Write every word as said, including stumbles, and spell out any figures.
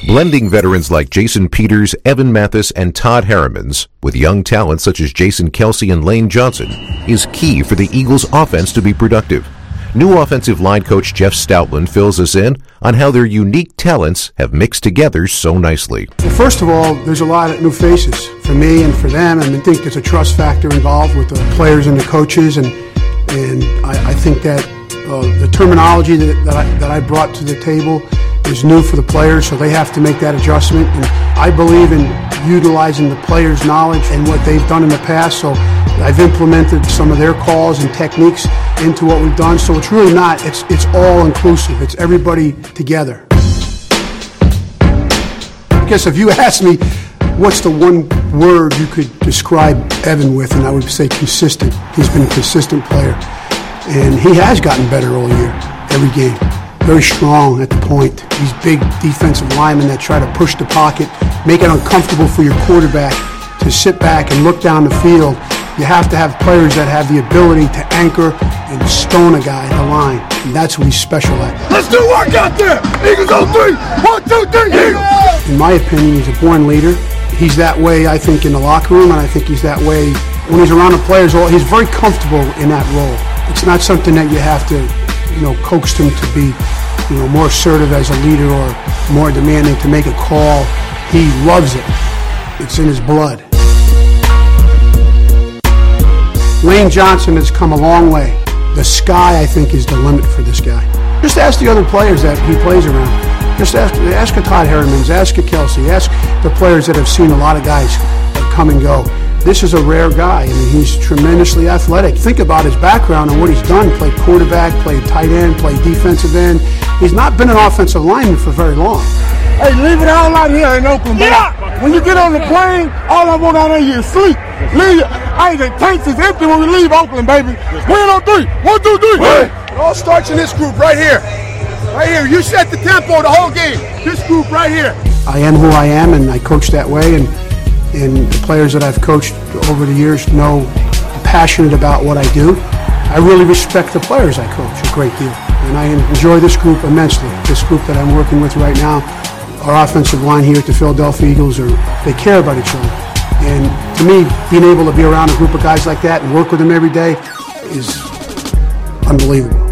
Blending veterans like Jason Peters, Evan Mathis, and Todd Harrimans with young talent such as Jason Kelce and Lane Johnson is key for the Eagles' offense to be productive. New offensive line coach Jeff Stoutland fills us in on how their unique talents have mixed together so nicely. Well, first of all, there's a lot of new faces for me and for them, and I think there's a trust factor involved with the players and the coaches, and and I, I think that uh, the terminology that, that, I, that I brought to the table is new for the players, so they have to make that adjustment. And I believe in utilizing the players' knowledge and what they've done in the past, so I've implemented some of their calls and techniques into what we've done. So it's really not, it's it's all inclusive. It's everybody together. I guess if you asked me what's the one word you could describe Evan with, and I would say consistent. He's been a consistent player, and he has gotten better all year, every game. Very strong at the point. These big defensive linemen that try to push the pocket, make it uncomfortable for your quarterback to sit back and look down the field. You have to have players that have the ability to anchor and stone a guy at the line, and that's what he's special at. Let's do work out there! Eagles on three! One, two, three, Eagles! In my opinion, he's a born leader. He's that way, I think, in the locker room, and I think he's that way when he's around the players. He's very comfortable in that role. It's not something that you have to, you know, coax him to be, you know, more assertive as a leader or more demanding to make a call. He loves it. It's in his blood. Lane Johnson has come a long way. The sky, I think, is the limit for this guy. Just ask the other players that he plays around. Just ask, ask a Todd Harrimans, ask a Kelce, ask the players that have seen a lot of guys come and go. This is a rare guy. I mean, he's tremendously athletic. Think about his background and what he's done. Played quarterback, played tight end, played defensive end. He's not been an offensive lineman for very long. Hey, leave it all out here in Oakland, baby. Yeah. When you get on the plane, all I want out of here is sleep. Leave it. Hey, the tanks is empty when we leave Oakland, baby. Win on three. One, two, three. Win. It all starts in this group right here. Right here. You set the tempo the whole game. This group right here. I am who I am, and I coach that way, and and the players that I've coached over the years know I'm passionate about what I do. I really respect the players I coach a great deal, and I enjoy this group immensely. This group that I'm working with right now, our offensive line here at the Philadelphia Eagles, are they care about each other. And to me, being able to be around a group of guys like that and work with them every day is unbelievable.